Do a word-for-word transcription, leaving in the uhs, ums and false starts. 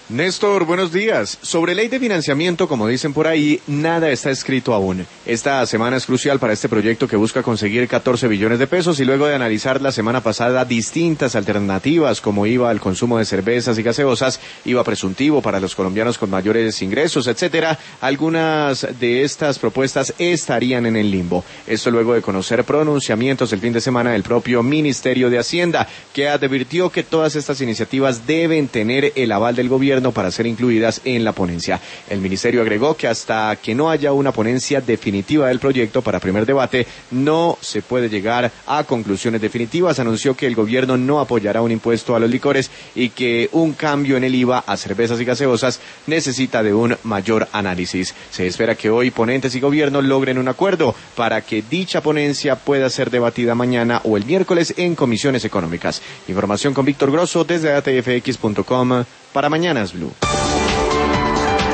Néstor, buenos días. Sobre ley de financiamiento, como dicen por ahí, nada está escrito aún. Esta semana es crucial para este proyecto que busca conseguir catorce billones de pesos y luego de analizar la semana pasada distintas alternativas como I V A al consumo de cervezas y gaseosas, I V A presuntivo para los colombianos con mayores ingresos, etcétera, algunas de estas propuestas estarían en el limbo. Esto luego de conocer pronunciamientos el fin de semana del propio Ministerio de Hacienda, que advirtió que todas estas iniciativas deben tener el aval del gobierno para ser incluidas en la ponencia. El ministerio agregó que hasta que no haya una ponencia definitiva del proyecto para primer debate, no se puede llegar a conclusiones definitivas. Anunció que el gobierno no apoyará un impuesto a los licores y que un cambio en el I V A a cervezas y gaseosas necesita de un mayor análisis. Se espera que hoy ponentes y gobierno logren un acuerdo para que dicha ponencia pueda ser debatida mañana o el miércoles en comisiones económicas. Información con Víctor Grosso desde A T F X punto com para Mañanas Blue.